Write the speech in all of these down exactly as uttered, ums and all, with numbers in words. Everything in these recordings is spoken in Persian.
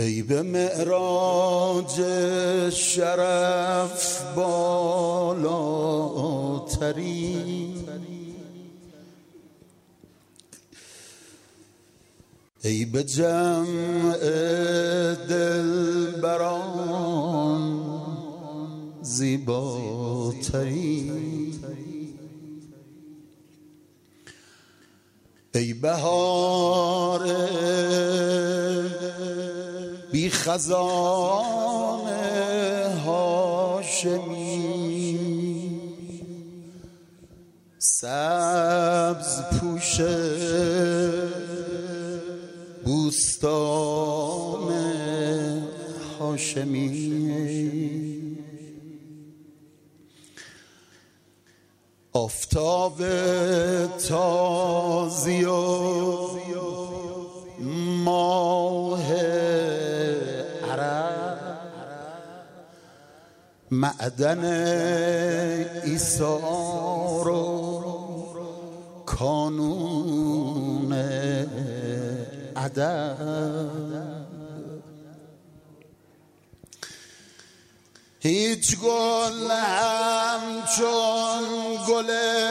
ای به معراج شرف بالاترین، ای به جمع دلبران زیباترین، ای بهار بی خزان هاشمی، سبز پوش بوستان هاشمی، آفتاب تازی و ماه عرب، معدن ایثار و کانون ادب، هیچ گل همچون گل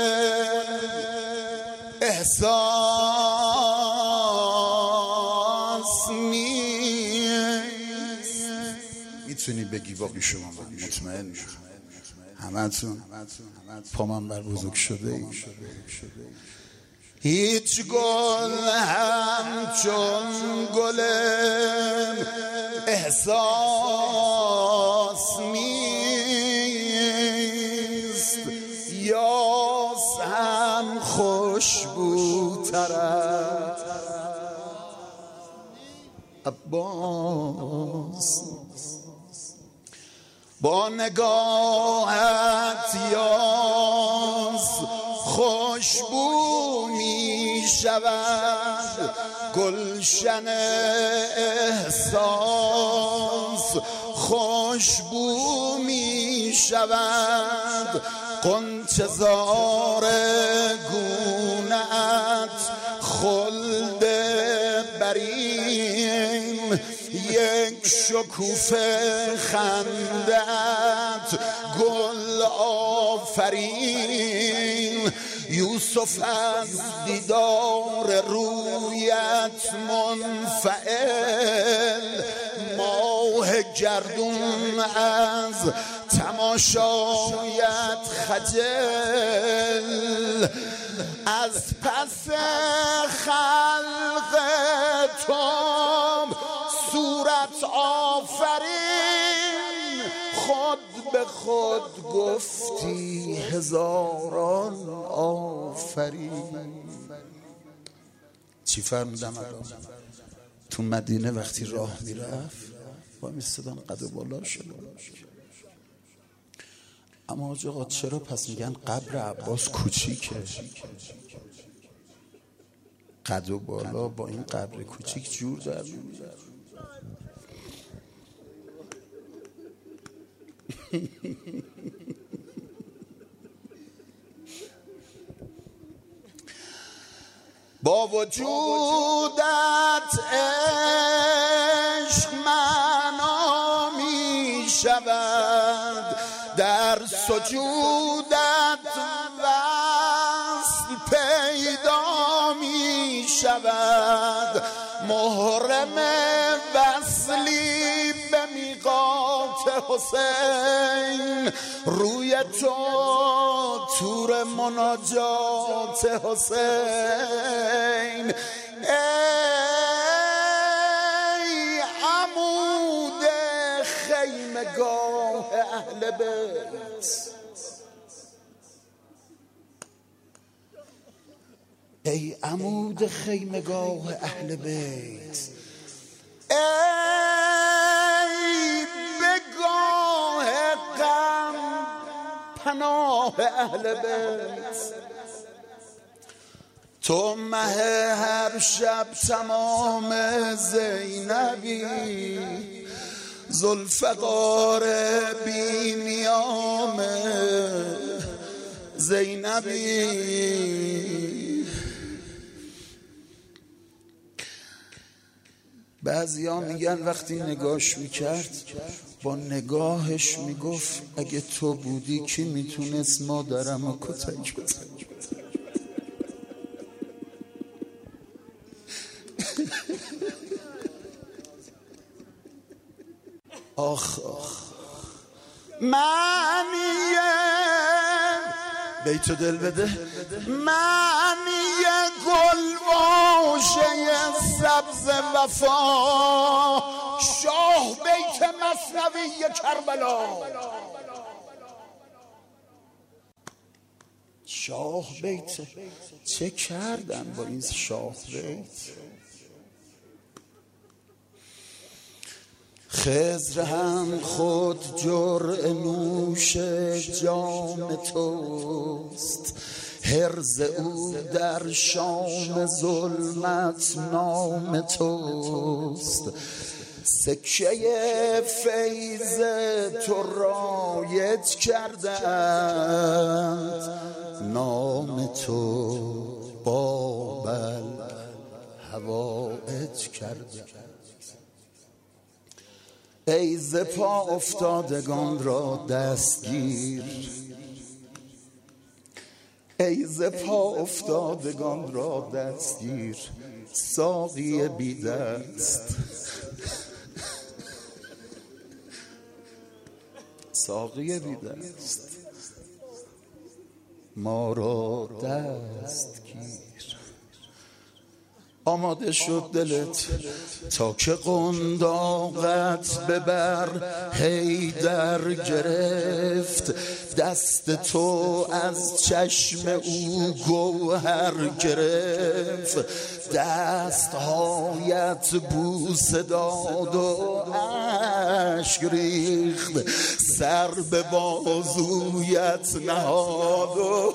احساس نیست. میتونی بگی باقی شما مطمئن همتون پا من بر بزرگ شده ای. هیچ گل همچون گل احساس نیست، یاس هم خوشبوتر است عباس، با نگاهت یاس خوشبو می شود گلشن احساس، خوشبو می شود غنچه زار گونه‌ات، خلد برین یک شکوفه خندت گل آفرین، یوسف از دیدار رویت منفعل، ماه گردون از تماشایت خجل، از پس خلق تو صورت آفرین، خود به خود گفتی هزاران آفرین. چی فرمودم الان؟ تو مدینه وقتی راه میرفت با میستدن قد و بالا شده، اما حاج آقا چرا پس میگن قبر عباس کوچیکه؟ قد و بالا با این قبر کوچیک جور در میاد. با وجودت عشق معنا می شود، در سجودت وصل پیدا می شود، محرم وصلی به میقات حسین، روی تو تور مناجات حسین، ای عمود خیمگاه اهل بیت، ای عمود خیمگاه اهل بیت، ای بگاه غم پناه اهل بیت، تو مه هر شب تمام زینبی، ذوالفقار بی نیام زینبی، بعضیا میگن وقتی نگاش میکرد با نگاهش میگفت اگه تو بودی کی میتونست مادرم رو کتک بزنه. آخ آخ معنیه بیتو دل بده، معنی گل واژه سبز وفا، شاه بیت مثنوی کربلا. شاه بیت چه کردن با این شاه بیت؟ خضر هم خود جرعه نوش جام توست، حرز او در شام ظلمت نام توست. سکه فیض تو رایج کردند، نام تو بابل حوائج کردند. ای ز پا افتادگان را دستگیر، ای ز پا افتادگان را دستگیر، ساقی بی دست، ساقی بی دست ما را دستگیر. آماده شد دلت تا که قنداقت ببر حیدر گرفت، دست تو از چشم او گوهر گرفت. دستهایت بوسه داد و اشک ریخت، سر به بازویت نهاد و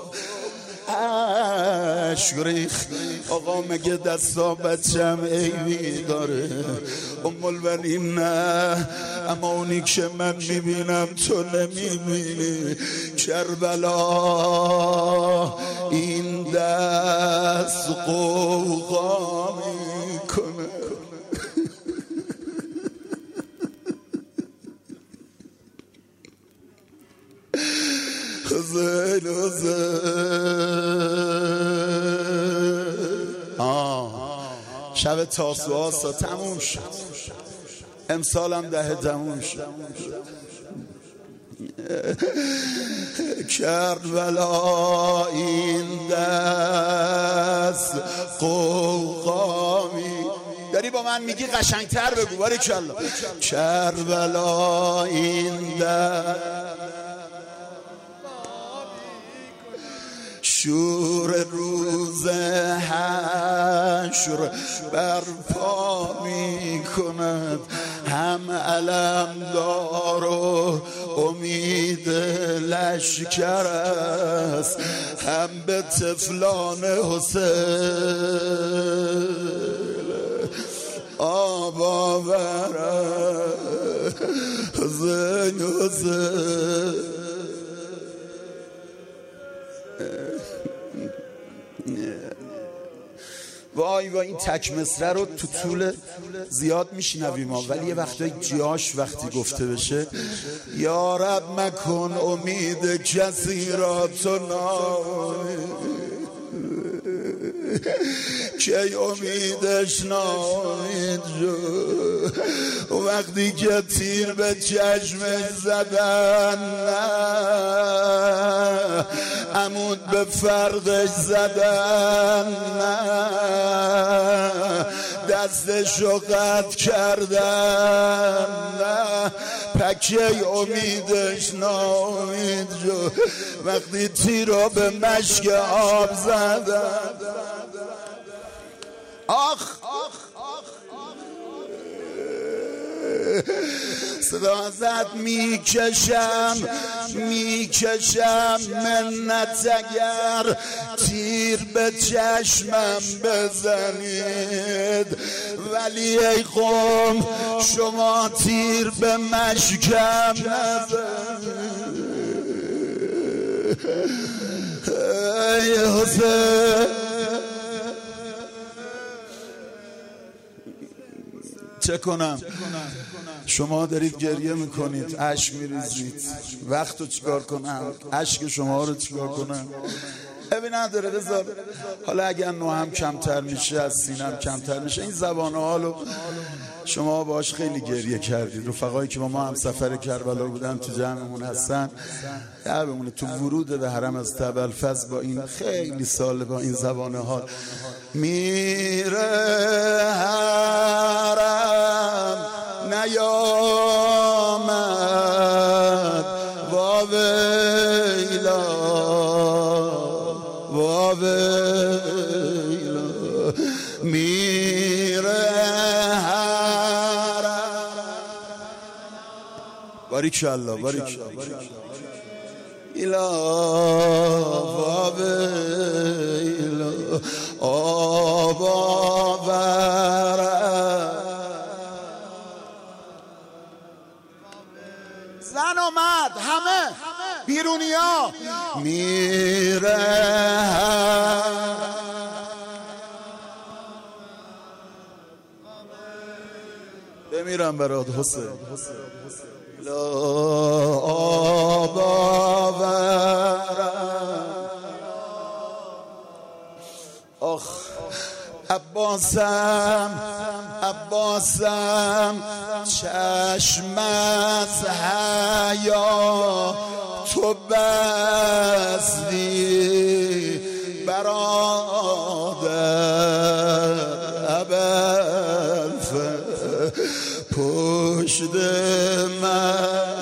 اشک ریخت. آقا مگه دستا بچم عیبی داره؟ ام البنین نه، اما اونی که من میبینم تو نمیبینی. کربلا این دست قوقا میکنه. حسین حسین آه شب تاسوعا تموم شد، امسالم ده تموم شد. کربلا این دست قوقامی. داری با من میگی قشنگتر بگو باریکالله. کربلا این دست شور روز حشر برپا می کند، هم علم دار و امید لشکر است، هم به طفلان حسین آب آورد. حسین حسین وای وای این تک مصره رو تو طول زیاد میشنویم ها، ولی یه وقتایی جاش وقتی گفته بشه یا رب مکن امید کسی را تو نامید، کی امیدش نامید شد. وقتی که تیر به چشمش زدن، نه عمود به فرقش زدن، نه دستشو قطع کردن، نه پکه امیدش نامید شد. وقتی تیر رو به مشک آب زدن، آخ صدا زد میکشم میکشم منت اگر تیر به چشمم بزنید، ولی ای قوم شما تیر به مشکم نزنید. ای حسین چه کنم؟ شما دارید گریه میکنید، اشک میریزید، وقت رو چیکار کنم؟ اشک شما رو چیکار کنم؟ ببین نداره، بذار حالا اگر نوهم کمتر میشه، از سینم کمتر میشه، این زبانه حالو شما باش خیلی گریه کردید. رفقایی که با ما هم سفر کربلا بودن تو جمعمون هستن، در بمونه تو ورود به حرم از ابوالفضل با این خیلی سال با این زبانه حال میره حرم نیامد واویلا واویلا میره حرم. باریکالله باریکالله ایلا واویلا آبا برم. زن آمد، همه بیرونی ها میره بمیرم برات حسین لا آبا برم. آخ عباسم عباسم چشم از حیا تو بستی برادر ابوالفضل پشت من.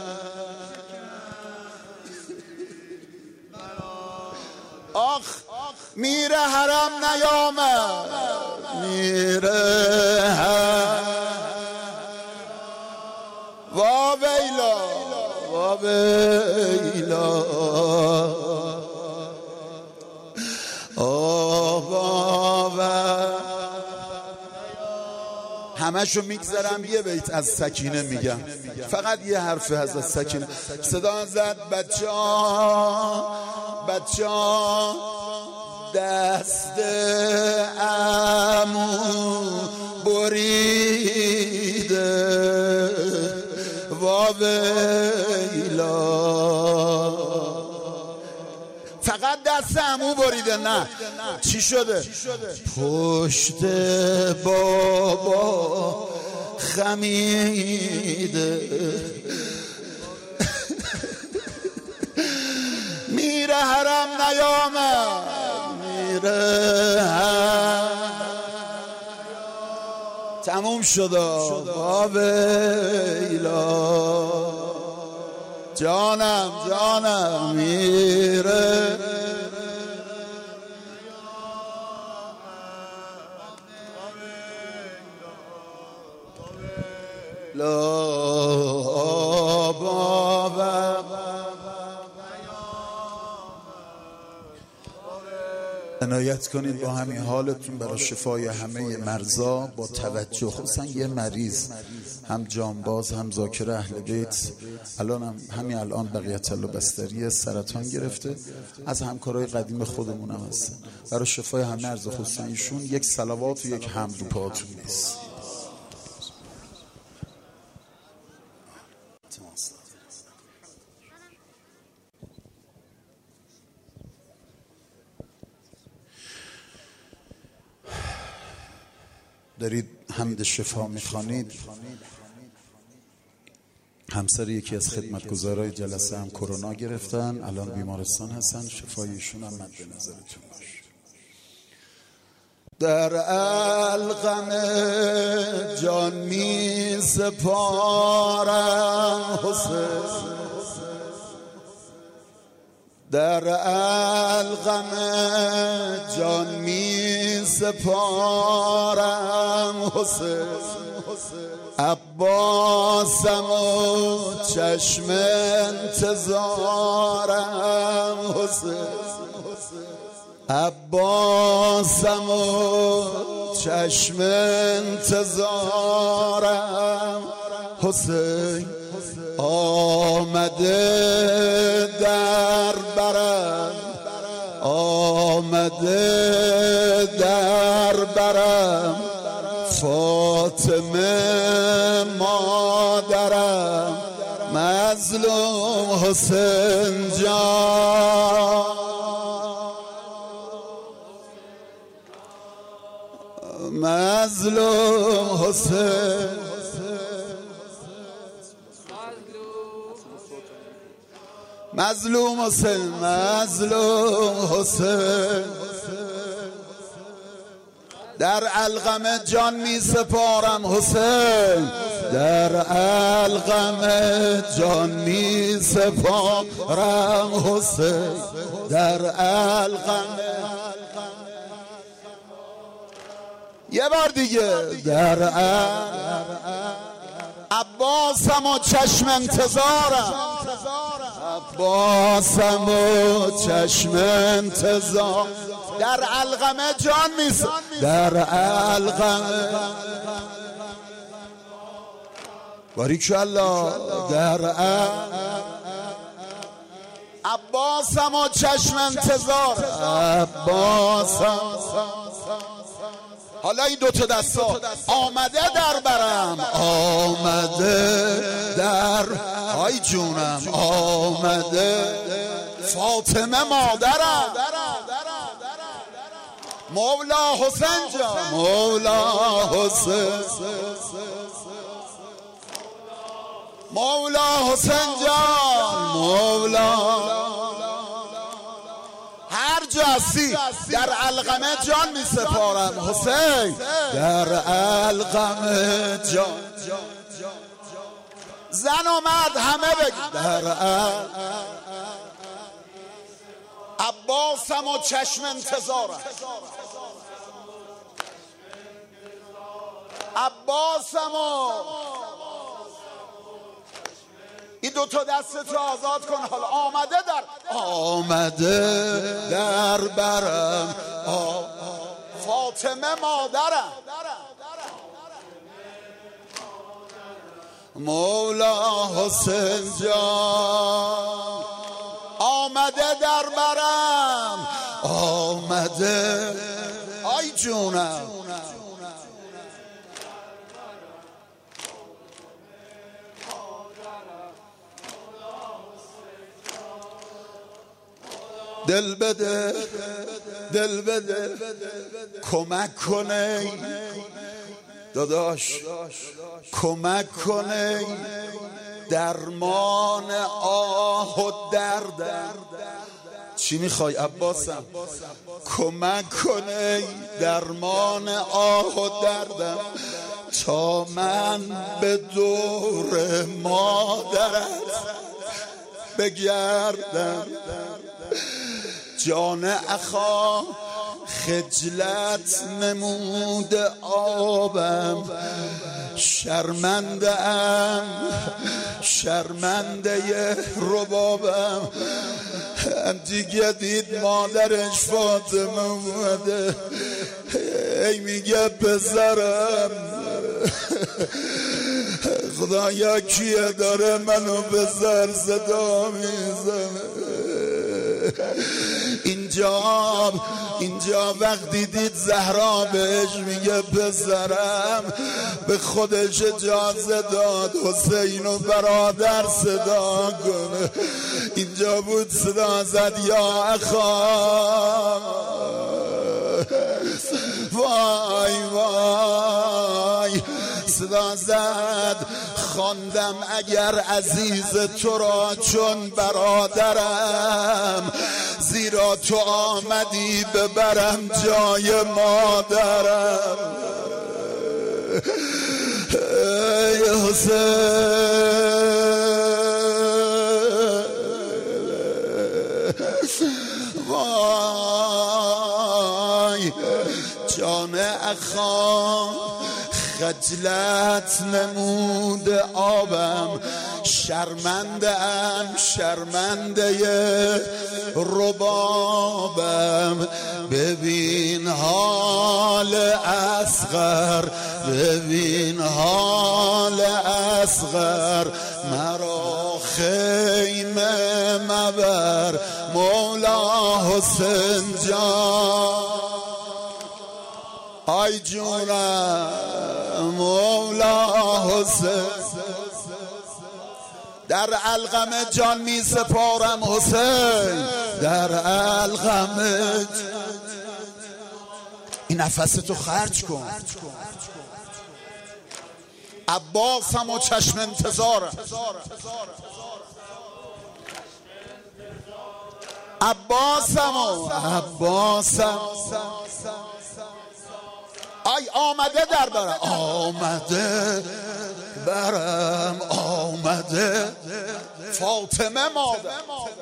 آخ میره حرم نیامد میره حرم واویلا واویلا آبا. همشو میگذرم یه بیت از سکینه میگم، فقط یه حرف از سکینه. صدا زد بچه ها بچه ها دست عمو بریده واویلا. فقط دست عمو بریده، نه چی شده؟ پشت بابا خمیده میره حرم نیامد میره حرم. تموم شد واویلا جانم جانم میره لا بابا. عنایت کنید با همین حالتون برای شفای همه مرضا با توجه، خصوصا یه مریض هم جانباز هم ذاکر اهل بیت، الان هم همین الان بقیت الله بستری سرطان گرفته، از همکارای قدیم خودمون هم هستن. برای شفای همه مرضا خصوصا ایشون یک صلوات و یک حمد رو پاتون نیست. دارید حمد شفا میخوانید. همسر یکی از خدمتگزارای جلسه هم کرونا گرفتن، الان بیمارستان هستن، شفایشون هم مد نظرتون باشه. در القم جان می سپارم حسین، در القم جان می سپارم حسین. عباسم و چشم انتظارم حسین، عباسم و چشم انتظارم حسین. آمده در برم آمده در برم فاطمه مادرم مظلوم حسین جان، مظلوم حسین، مظلوم حسین، مظلوم حسین، در علقم جان می سپارم حسین، در علقم جان می سپارم حسین، در علقم. یه بار دیگه در عباسم و چشم انتظارم، عباسم و چشم انتظار، در علقم جان میس، در علقم باریکالله، در عباسم و چشم انتظار، عباسم. حالا این دوتا دستا آمده در برم، آمده در های جونم، آمده فاطمه مادرم، مولا حسین جان، مولا حسین، مولا حسین جان، مولا. هر جا هستی در علقم جان می سپارم حسین، در علقم جان. زن و مرد همه بگید در عباسم و چشم انتظارم، عباسم و. این دوتا دستت رو آزاد کن. حالا آمده در آمده در برم، فاطمه مادرم، مولا حسین جان، آمده در برم، آمده آی جونم. دل بده، دل بده، کمک کنه داداش، کمک کنه درمان آه و دردم. چی میخوای عباسم؟ کمک کنه درمان آه و دردم، تا من به دور مادرت بگردم. جان اخا خجلت نمود آبم، شرمنده ام، شرمنده ربابم. دیگه دید مادرش فاطمه اومده، ای میگه پسرم خدایا کیه داره منو پسر صدا میزنه. اینجا اینجا وقتی دید زهرا بهش میگه پسرم، به خودش اجازه داد حسین و برادر صدا کنه. اینجا بود صدا زد یا اخا، وای وای صدا زد، خواندم اگر عزیز تو را چون برادرم، زیرا تو آمدی ببرم جای مادرم. ای حسین، وای جان اخا خجلت نمود آبم، شرمنده ام، شرمنده ربابم. ببین حال اصغر، ببین حال اصغر، مرا خیمه مبر مولا حسین جان. آی جونم حسین در علقم جان می سپارم حسین در علقم. این نفستو خرج کن. عباسم و چشم انتظارم، عباسم و عباسم. آی آمده در برم، آمده برم، آمده فاطمه مادر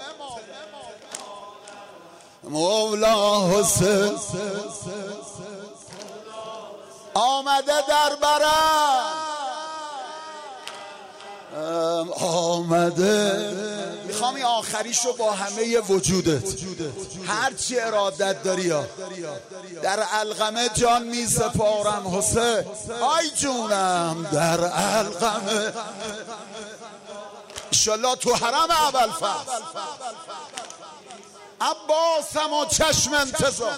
مولا حسین آمده در برم، آمده. میخوام این آخریشو با همه وجودت هرچی ارادت داری ها در علقمه جان می سپارم حسین. آی جونم در علقمه انشالله تو حرم ابوالفضل. عباسم و چشم انتظار،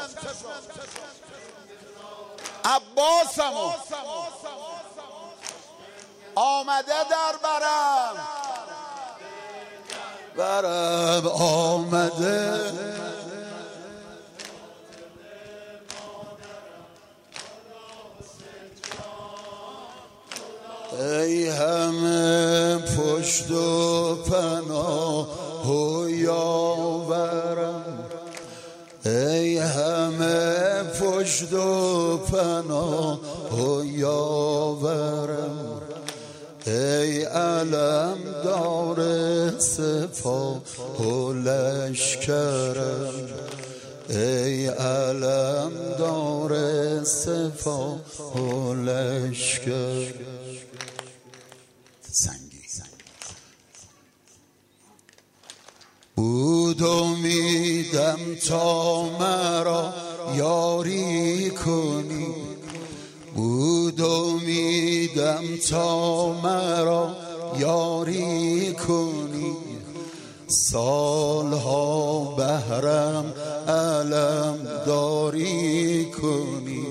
عباسم و آمده در برم برم آمده. ای همه پشت و پناه و یاورم، ای همه پشت و پناه و یاورم، ای علم دار سپاه و لشکرم، ای علم دار سپاه و لشکر. سنگی بود امیدم تا مرا یاری کنی، بود امیدم تا مرا یاری کنی، سالها بهرم علم داری کنی،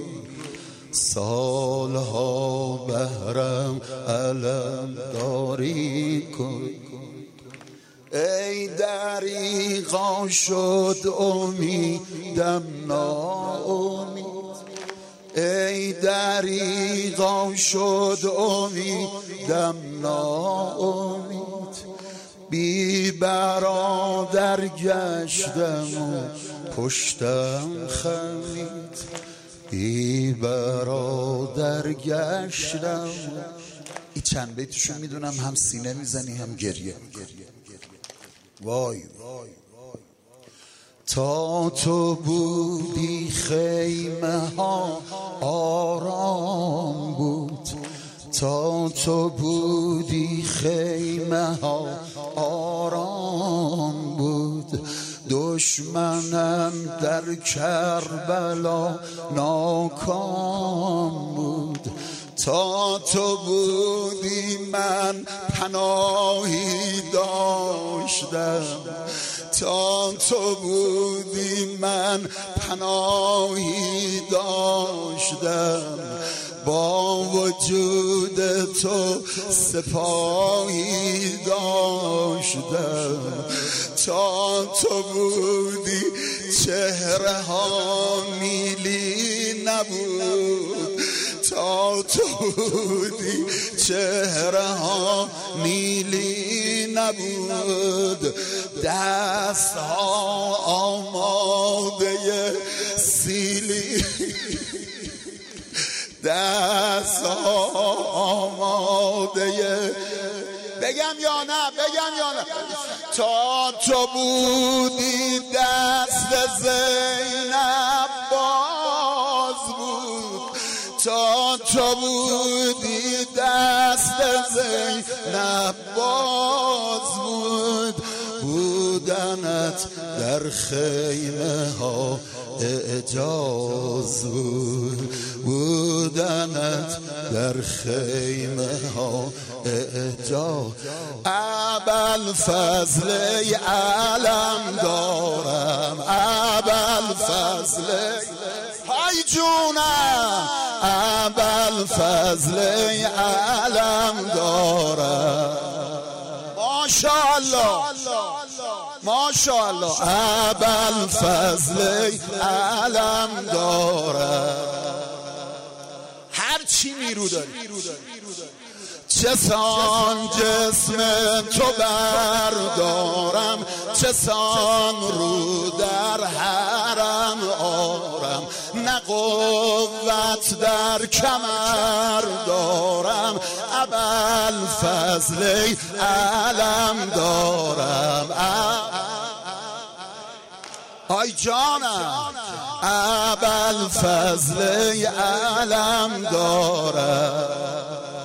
سالها بهرم علم داری کنی. ای دریغا شد امیدم ناامید، ای دریغا شد امیدم ناامید، بی برادر گشتم و پشتم خمید، بی برادر گشتم. این چند بیتشو میدونم هم سینه میزنی هم گریه. وای تا تو بودی خیمه ها آرام بود، تا تو بودی خیمه ها آرام بود، دشمنم در کربلا ناکام بود، تا تو بودی من پناهی داشتم، تا تو بودی من پناهی داشتم، با وجود تو سپاهی داشتم، تا تو بودی چهره ها میلی نبود، تا تو بودی چهره ها نیلی نبود، دست ها آماده سیلی، دست ها آماده. بگم یا نه بگم یا نه؟ تا تو بودی دست زینب باز بود، تا تو بودی دست زینب باز بود، بودنت در خیمه ها اعجاز بود، بودنت در خیمه ها اعجاز. ابوالفضل علم دارم، ابوالفضل های آی جونم ابوالفضل علم دارم. ماشاءالله ماشاءالله ابوالفضل علم دارم. هر چی نیرو داری، چه سان جسم تو بردارم، چه سان رو در حرم آرم، نه قوت در کمر دارم ابوالفضل علم دارم. آی جانم ابوالفضل علم دارم.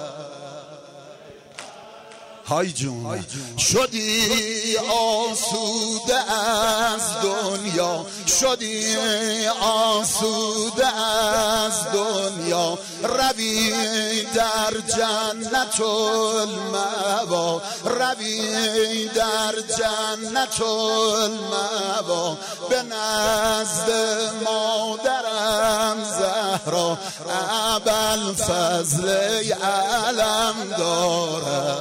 های جون شدی آسوده از دنیا، شدی آسوده از دنیا، روی در جنت المأوا، روی در جنت المأوا، به نزد مادرم زهرا ابوالفضل علم دارم.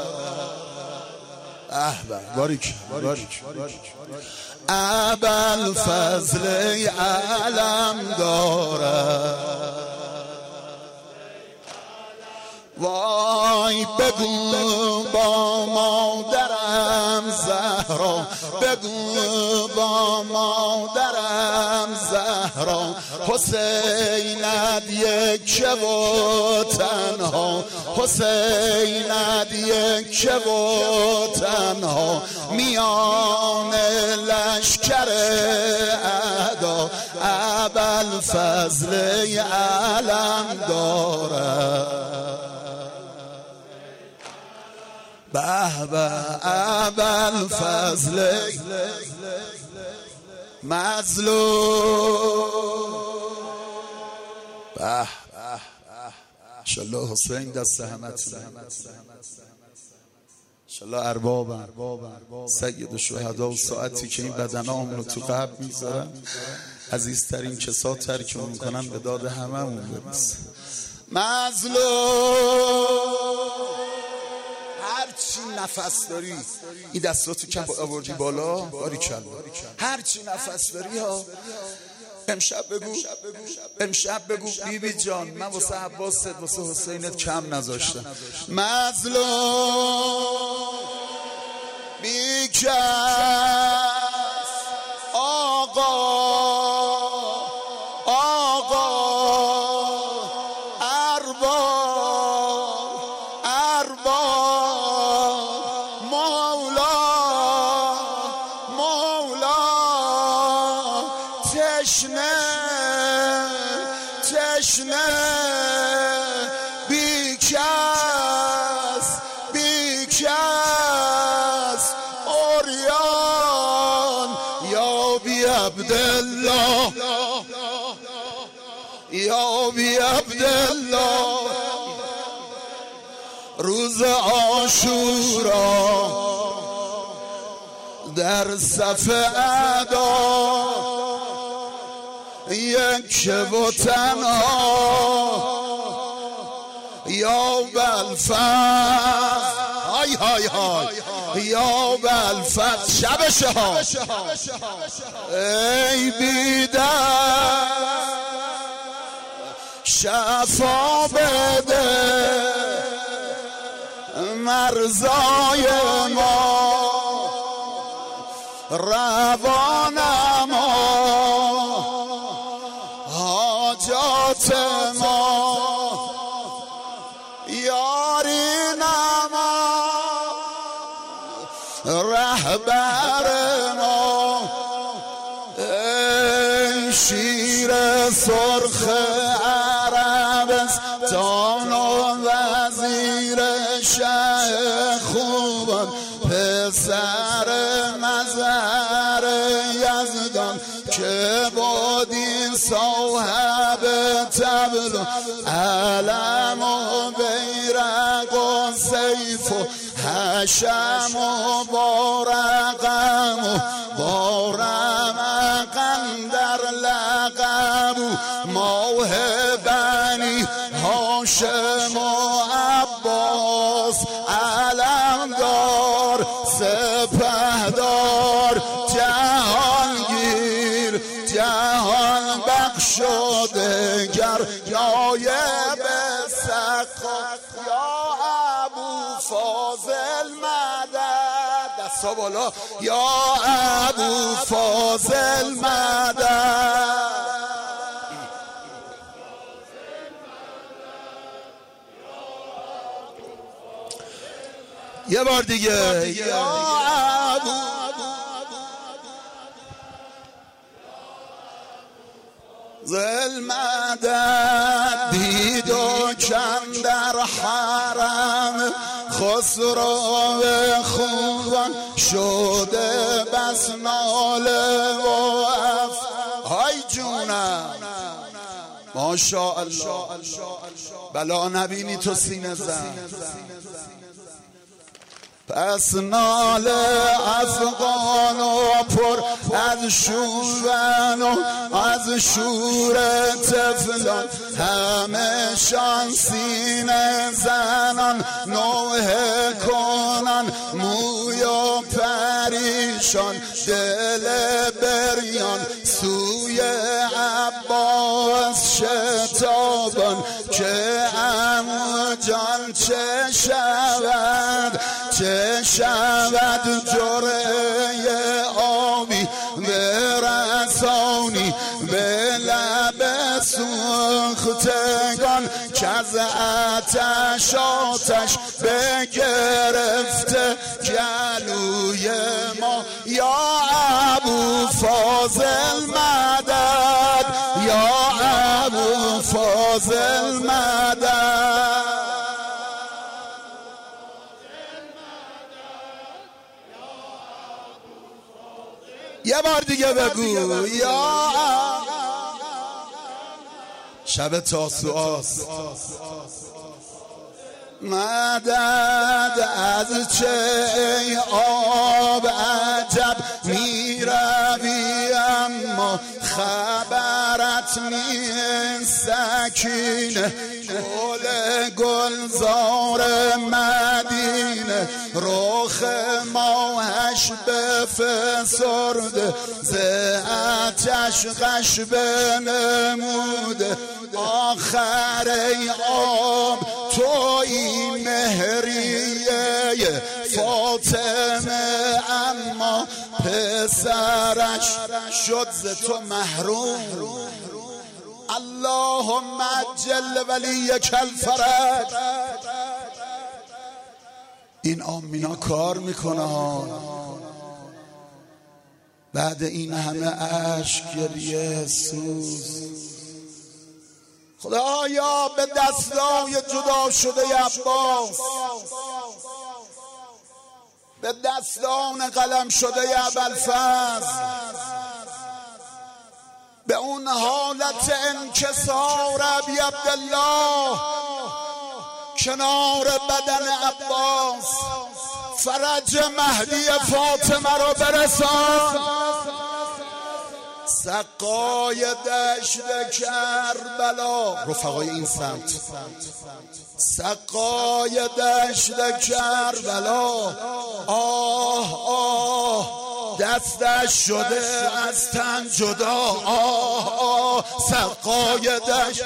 احبه باریک باریک ابوالفضل علم دارم. وای بگو با مادرم زهرا، بگو با مادرم زهرا، حسینت یک و تنها، حسینت یک و تنها، میان لشکر اعدا ابوالفضل علم دارم. به به ابوالفضل مظلوم. به انشالله حسین دست همت، انشالله اربابم سید الشهدا و ساعتی که این بدنام رو تو قبر میذارن عزیزترین کسا ترکمون میکنن به داد هممون برسه. مظلوم هرچی نفس داری این دستاتو کف آوردی بالا، باریکلا. هرچی نفس داری ها امشب بگو، امشب بگو بی بی جان من واسه عباست واسه حسینت کم نذاشتم. مظلوم بی کس آقا آقا ارباب ارباب مولا مولا تشنه تشنه بی کس بی کس اوریان یا بی عبدالله یا بی عبدالله. روز عاشورا در صف اعدا یک و تنها یا بالفضل های های های یا بالفضل شبشه ها ای بیدر شفا بده مرزای ما روانم حاجات ما یاری نما رهبر ما ای شیر سرخ عربستان و وزیر شه خوبان پسر مظهر یزدان که بودی صاحب طبل و علم و بیرق و سیف و حشم و بارقم و بارمقم در لقب و ماه بنی هاشم و عباس، علمدار سپهدار جهانگیر جهان بخشودگر نایب سقا یا ابو فاضل مدد، دستا بالا یا ابو فاضل مدد. یه بار دیگه یا ابو فاضل مدد. دید و کم در حرم خسرو خوبان شده بس ناله و اف. های جونم ماشاءالله بلا نبینی تو سینه زن. پس ناله افغان و پر از شورن و از شور تفلان، همه شان سینه زنان نوحه کنان، موی و پریشان دل بریان سوی عباس شتابان، که عمو جان چه شود چه شود جرعه آبی برسانی به لب سوختگان، که از آتش آتش بگرفته گلوی ما. یا ابو فاضل مدد یا ابو فاضل مدد. یه بار دیگه بگو یا شب تاسوعاست. مدد از چه ای آب عجب می روی، اما خبرت نیست سکینه. گل گلزار مدینه رخ ماهش بفسرده، ز آتش غش بنموده. آخر ای آب تویی مهریه فاطمه، اما پسرش شد ز تو محروم. اللهم عجل ولیک الفرج. این آمینا کار میکنه بعد این همه عشق گریه سوز. خدایا به دستای جدا شده عباس، به دستان قلم شده ابوالفضل، به اون حالت انکسار ابی عبدالله کنار بدن عباس، فرج مهدی فاطمه رو برسان. سقای دشت کربلا، رفقای این سمت، سقای دشت کربلا، آه آه دستش شده از تن جدا. آه آه سقای دشت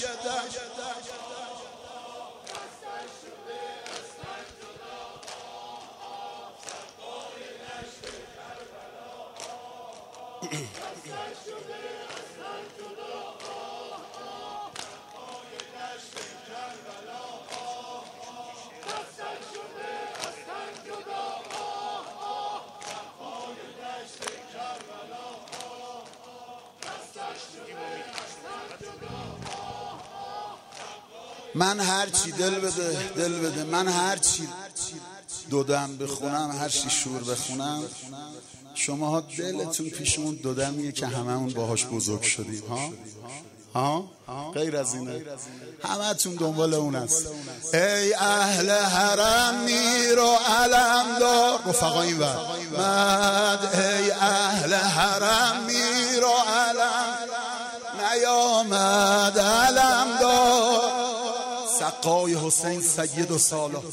من هر چی دل بده دل بده من هر چی دودم بخونم، هر چی شور بخونم، شماها دلتون پیشمون دودمیه که هممون باهاش بزرگ شدیم. ها ها غیر از اینه همتون دنبال اون است. ای اهل حرم میر و علمدار، رفقا این ور مد. ای اهل حرم میر و علم، نیا آمد علم دار سقای حسین سید و سالا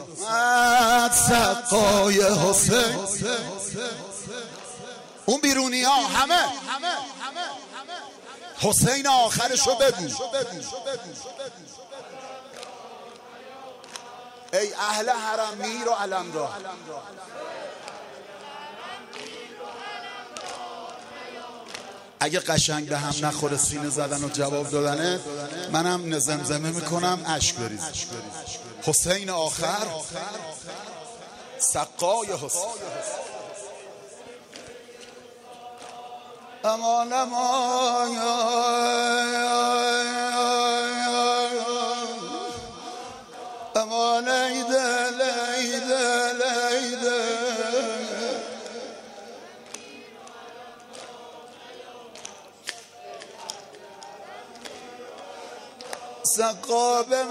سقای حسین اون بیرونی ها همه حسین آخرشو بگو ای اهل حرم میر و علمدار اگه قشنگ به هم نخوره سینه زدن و جواب دادنه منم نزمزمه میکنم اشک بریز حسین آخر سقای حسین امان امان امان ایده لیده لیده سقا به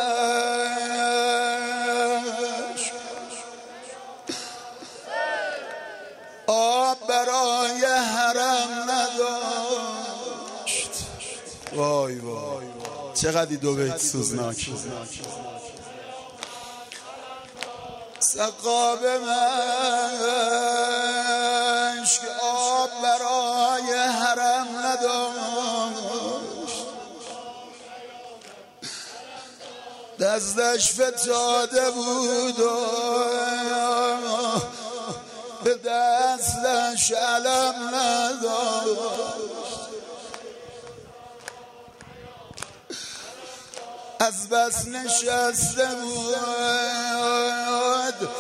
مشک آب برای حرم نداشت وای وای چقدر دو بیت سوزناک سقا به مشک آب برای حرم نداشت دستش فتاده بود و به دستش علم نداشت از بس نشسته بود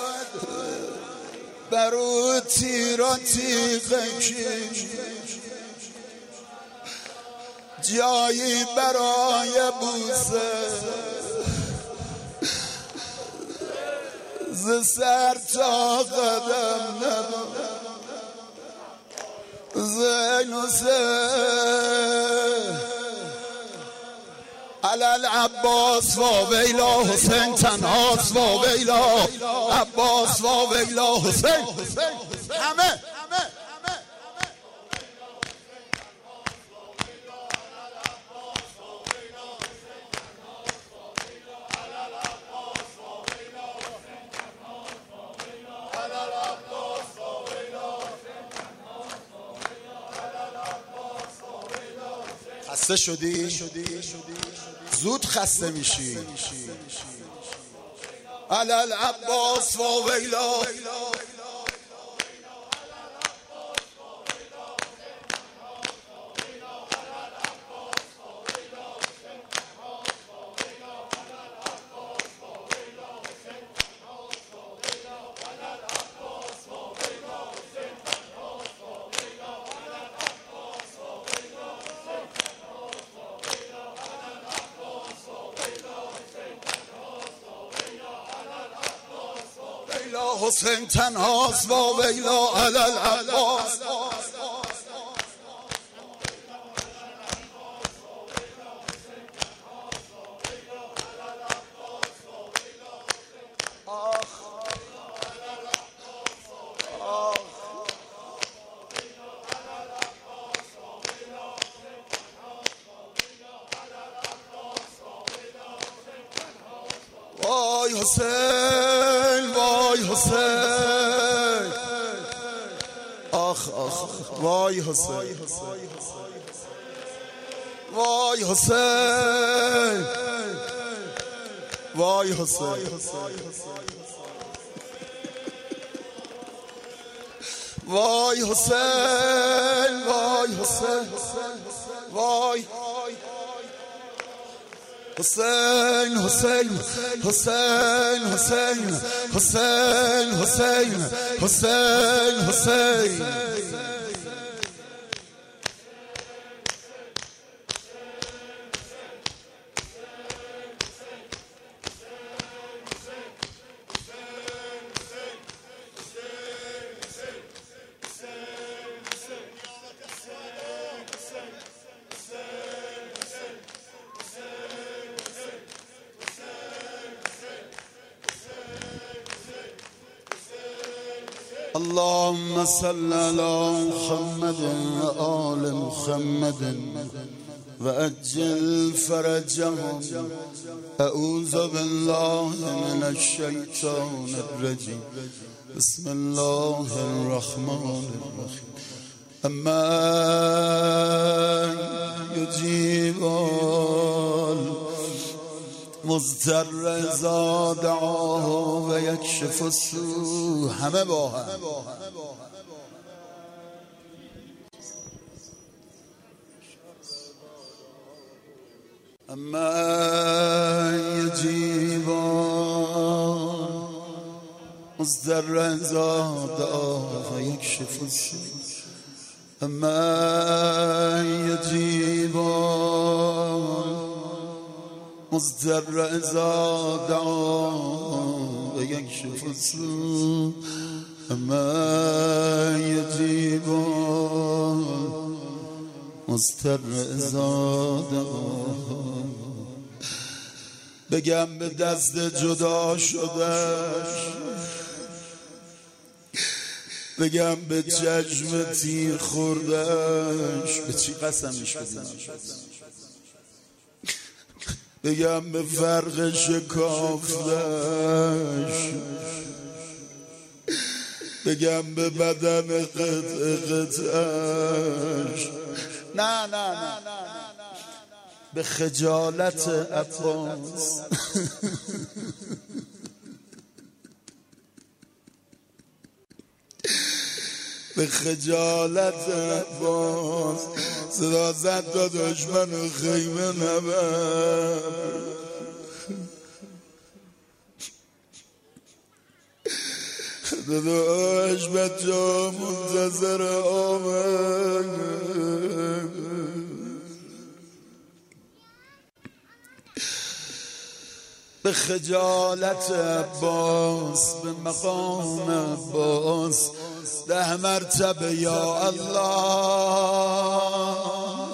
برو تیر و تیغه کش جایی برای بوسه ز سر تا قدم نبود زین و زین علی العباس و ویلا حسین تنهاست و ویلا عباس و ویلا حسین همه خسته شدی؟ زود خسته میشی علی العباس و ویلا حسین تنهاست و ویلا علی العباس وای حسین وای حسین آخ آخ وای حسین وای حسین وای حسین وای حسین وای حسین وای حسین حسین حسین حسین حسین حسین حسین حسین اللهم صل على محمد وآل محمد و اجل فرجهم. اعوذ بالله من الشیطان الرجیم. بسم الله الرحمن الرحیم. اما یجیب المضطر اذا دعاه و یکشف السوء. همه با هم. اما یجیب المضطر اذا دعاه و یکشف السوء. اما یجیب المضطر اذا دعاه و یکشف السوء. اما یجیب المضطر اذا دعاه. بگم به دست جدا شدش، بگم به چشم تیر خوردش. به چی قسمش بدیم؟ بگم به فرق شکافتش، بگم به بدن قطع قطعش. نه نه نه به خجالت عباس. به خجالت عباس صدا زد تا دشمن و خیمه نبر. داداش بچه ها منتظر آمد. به خجالت عباس، به مقام عباس ده مرتبه یا الله.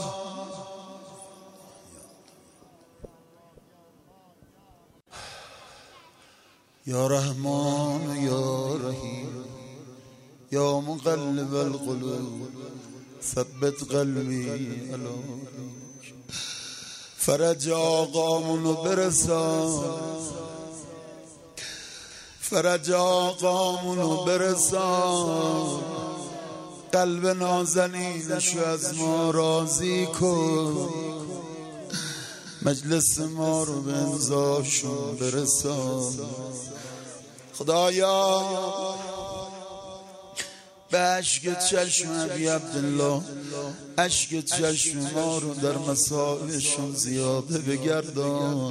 یا رحمان یا رحیم یا مقلب القلوب ثبت قلبی علیک. فرج آقامونو برسان، فرج آقامونو برسان. قلب نازنینشو از ما راضی کن. مجلس ما رو به امضاشون برسان. خدایا به عشق چشم ابی عبدالله، عشق چشم ما رو در مسائلشون زیاده بگردان.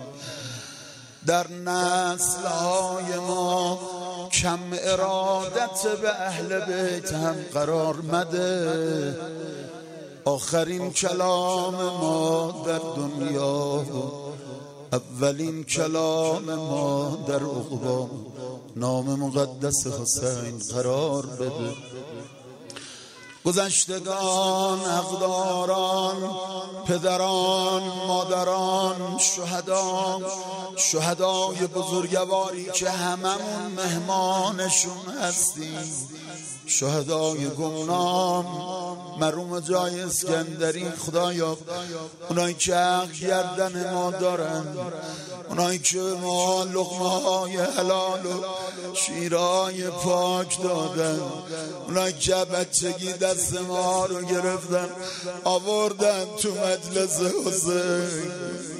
در نسل‌های ما کم ارادت به اهل بیت هم قرار مده. آخرین کلام ما در دنیا، اولین کلام ما در عقبی نام مقدس حسین قرار بده. گذشتگان، حقداران، پدران، مادران، شهدا، شهدای بزرگواری که هممون مهمانشون هستیم، شهدای گمنام، مرحوم جای اسکندری. خدایا اونایی که حق گردن ما دارن، اونایی که ما لقمه های حلال و شیرهای پاک دادن، اونایی که بچگی دست ما رو گرفتن آوردن تو مجلس حسین،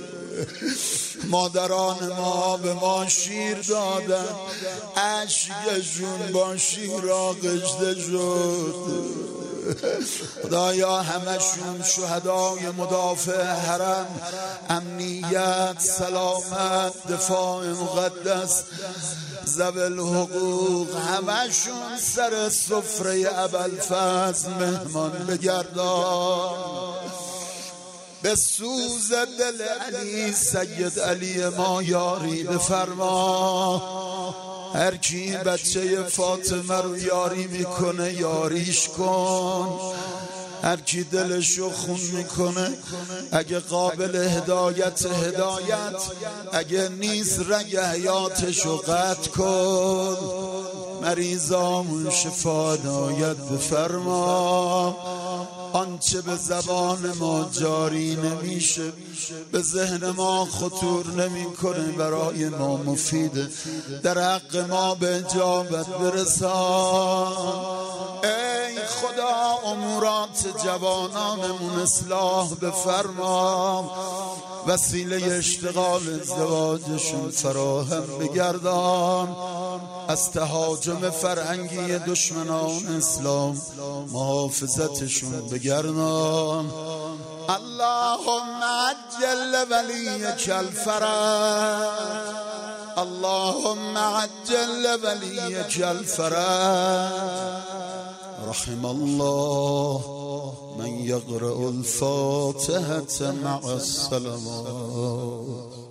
مادران ما به ما شیر دادن، عشقشون با شیر آغشته شد. خدایا همشون شهدای مدافع حرم، امنیت، سلامت، دفاع مقدس، ذوی الحقوق، همشون سر سفره ابوالفضل مهمان بگردان. به سوز دل علی سید علی ما یاری بفرما. هر کی بچه فاطمه رو یاری میکنه یاریش کن. هر کی دلشو خون میکنه اگه قابل هدایت هدایت، اگه نیست رگ حیاتشو قطع کن. مریضامون شفا عنایت بفرما. آن آنچه به زبان ما جاری نمیشه به ذهن ما خطور نمیکنه برای ما مفیده در حق ما به اجابت برسان. ای خدا امورات جوانانمون اصلاح بفرما، وسیله اشتغال ازدواجشون فراهم بگردان، از تهاجم فرهنگی دشمنان اسلام محافظتشون بگردان. اللهم عجل ولیک الفرج، اللهم عجل ولیک الفرج. رحم الله من يقرأ الفاتحة مع الصلوات.